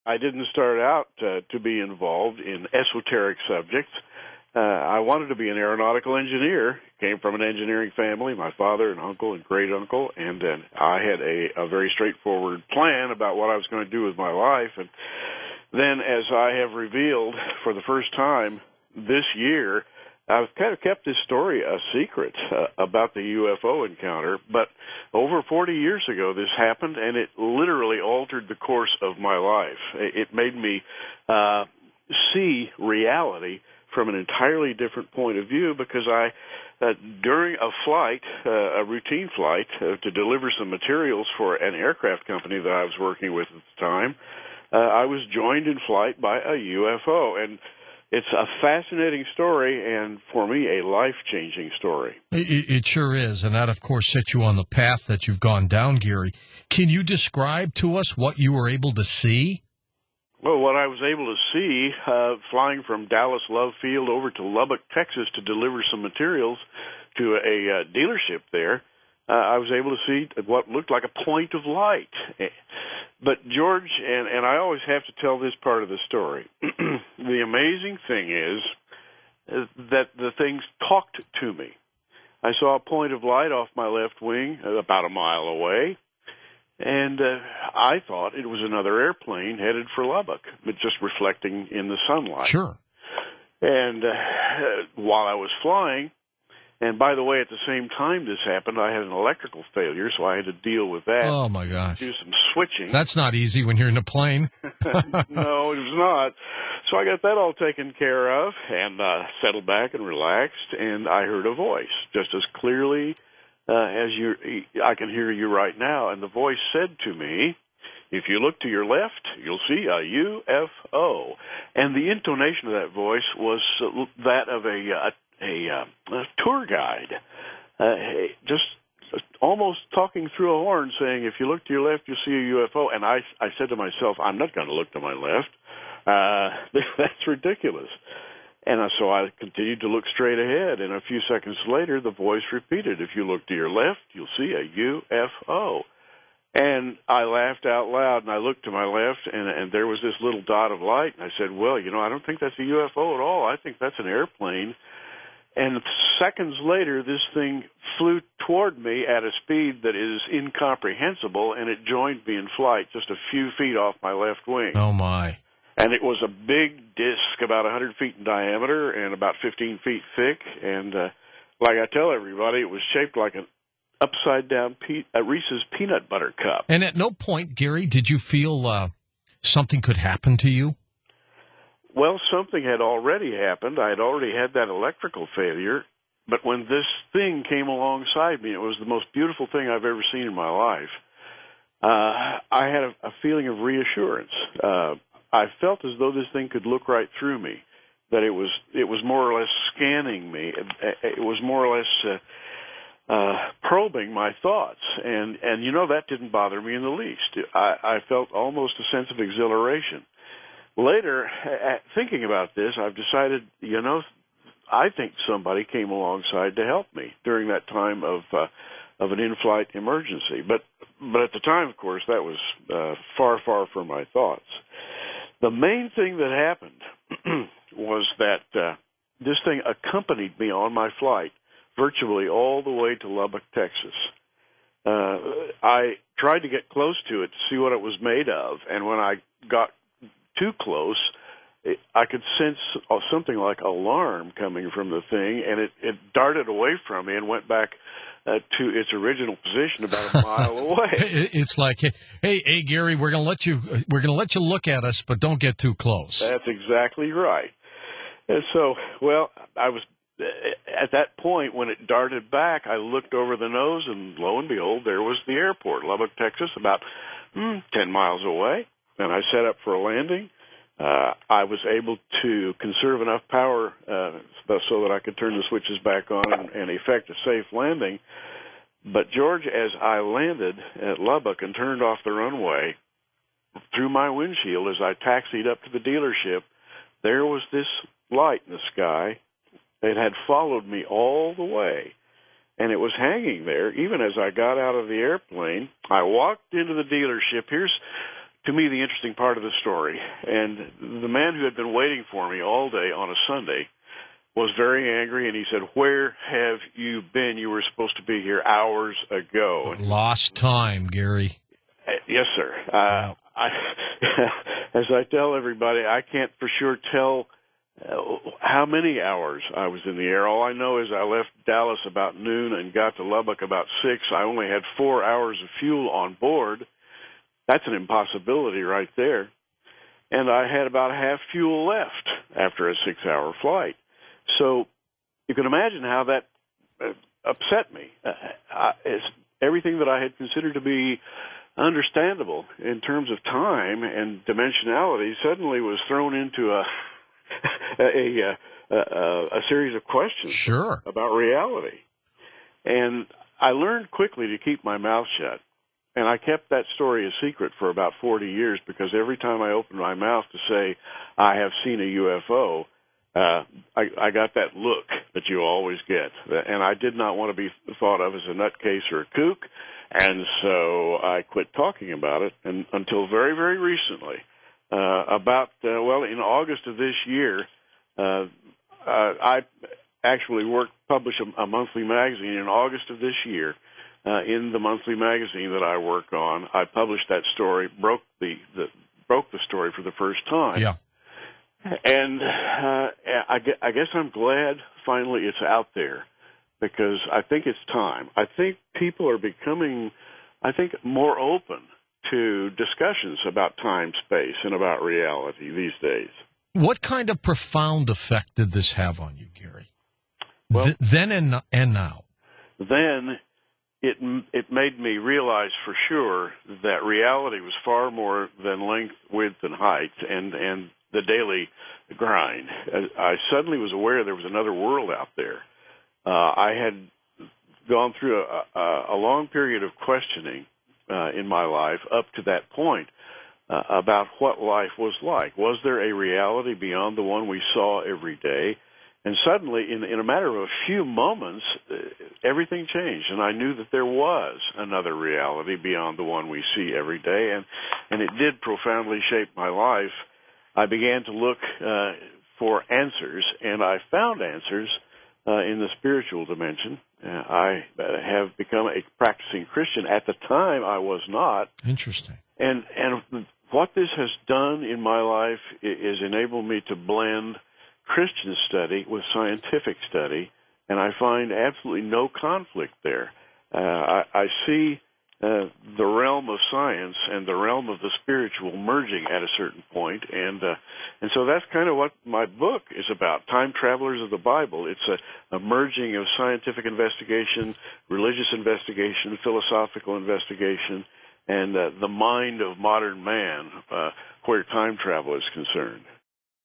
I didn't start out to be involved in esoteric subjects. I wanted to be an aeronautical engineer. Came from an engineering family, my father and uncle and great uncle, and I had a very straightforward plan about what I was going to do with my life. And then, as I have revealed for the first time this year, I've kind of kept this story a secret about the UFO encounter, but over 40 years ago this happened, and it literally altered the course of my life. It made me see reality from an entirely different point of view, because during a flight, a routine flight, to deliver some materials for an aircraft company that I was working with at the time, I was joined in flight by a UFO, and it's a fascinating story, and for me, a life-changing story. It sure is, and that, of course, sets you on the path that you've gone down, Gary. Can you describe to us what you were able to see? Well, what I was able to see, flying from Dallas Love Field over to Lubbock, Texas, to deliver some materials to a dealership there, I was able to see what looked like a point of light. But, George, and I always have to tell this part of the story, the amazing thing is that the things talked to me. I saw a point of light off my left wing about a mile away, and I thought it was another airplane headed for Lubbock, but just reflecting in the sunlight. Sure. And while I was flying, and by the way, at the same time this happened, I had an electrical failure, so I had to deal with that. Oh, my gosh. Do some switching. That's not easy when you're in a plane. No, it was not. So I got that all taken care of and settled back and relaxed, and I heard a voice just as clearly as I can hear you right now. And the voice said to me, "If you look to your left, you'll see a UFO." And the intonation of that voice was that of a tour guide, just almost talking through a horn, saying, "If you look to your left, you'll see a UFO." And I said to myself, "I'm not going to look to my left. That's ridiculous." And so I continued to look straight ahead, and a few seconds later, the voice repeated, "If you look to your left, you'll see a UFO." And I laughed out loud, and I looked to my left, and there was this little dot of light, and I said, "Well, I don't think that's a UFO at all. I think that's an airplane." And seconds later, this thing flew toward me at a speed that is incomprehensible, and it joined me in flight just a few feet off my left wing. Oh, my. And it was a big disc, about 100 feet in diameter and about 15 feet thick. And like I tell everybody, it was shaped like an upside-down Reese's peanut butter cup. And at no point, Gary, did you feel something could happen to you? Well, something had already happened. I had already had that electrical failure. But when this thing came alongside me, it was the most beautiful thing I've ever seen in my life. I had a feeling of reassurance. I felt as though this thing could look right through me, that it was more or less scanning me. It was more or less probing my thoughts, and that didn't bother me in the least. I felt almost a sense of exhilaration. Later, thinking about this, I've decided, I think somebody came alongside to help me during that time of an in-flight emergency. But at the time, of course, that was far, far from my thoughts. The main thing that happened was that this thing accompanied me on my flight virtually all the way to Lubbock, Texas. I tried to get close to it to see what it was made of, and when I got too close, I could sense something like alarm coming from the thing, and it darted away from me and went back to its original position about a mile away. It's like, hey, Gary, we're going to let you look at us, but don't get too close. That's exactly right. And so, well, I was at that point when it darted back. I looked over the nose, and lo and behold, there was the airport, Lubbock, Texas, about 10 miles away. And I set up for a landing. I was able to conserve enough power so that I could turn the switches back on and effect a safe landing. But, George, as I landed at Lubbock and turned off the runway, through my windshield as I taxied up to the dealership, there was this light in the sky. It had followed me all the way, and it was hanging there even as I got out of the airplane. I walked into the dealership. Here's to me, the interesting part of the story. And the man who had been waiting for me all day on a Sunday was very angry, and he said, "Where have you been? You were supposed to be here hours ago." Lost time, Gary. Yes, sir. Wow. As I tell everybody, I can't for sure tell how many hours I was in the air. All I know is I left Dallas about noon and got to Lubbock about 6. I only had 4 hours of fuel on board. That's an impossibility right there. And I had about half fuel left after a 6-hour flight. So you can imagine how that upset me. It's everything that I had considered to be understandable in terms of time and dimensionality suddenly was thrown into a series of questions about reality. And I learned quickly to keep my mouth shut. And I kept that story a secret for about 40 years because every time I opened my mouth to say, I have seen a UFO, I got that look that you always get. And I did not want to be thought of as a nutcase or a kook. And so I quit talking about it and until very, very recently. In August of this year, I actually published a monthly magazine in August of this year. In the monthly magazine that I work on, I published that story, broke the story for the first time. Yeah. And I guess I'm glad finally it's out there because I think it's time. I think people are becoming, more open to discussions about time, space, and about reality these days. What kind of profound effect did this have on you, Gary? Well, then and now. Then it made me realize for sure that reality was far more than length, width, and height, and the daily grind. I suddenly was aware there was another world out there. I had gone through a long period of questioning in my life up to that point about what life was like. Was there a reality beyond the one we saw every day? And suddenly, in a matter of a few moments, everything changed, and I knew that there was another reality beyond the one we see every day, and it did profoundly shape my life. I began to look for answers, and I found answers in the spiritual dimension. I have become a practicing Christian. At the time, I was not. Interesting. And what this has done in my life is enabled me to blend Christian study with scientific study, and I find absolutely no conflict there. I see the realm of science and the realm of the spiritual merging at a certain point, and so that's kind of what my book is about, Time Travelers of the Bible. It's a merging of scientific investigation, religious investigation, philosophical investigation, and the mind of modern man where time travel is concerned.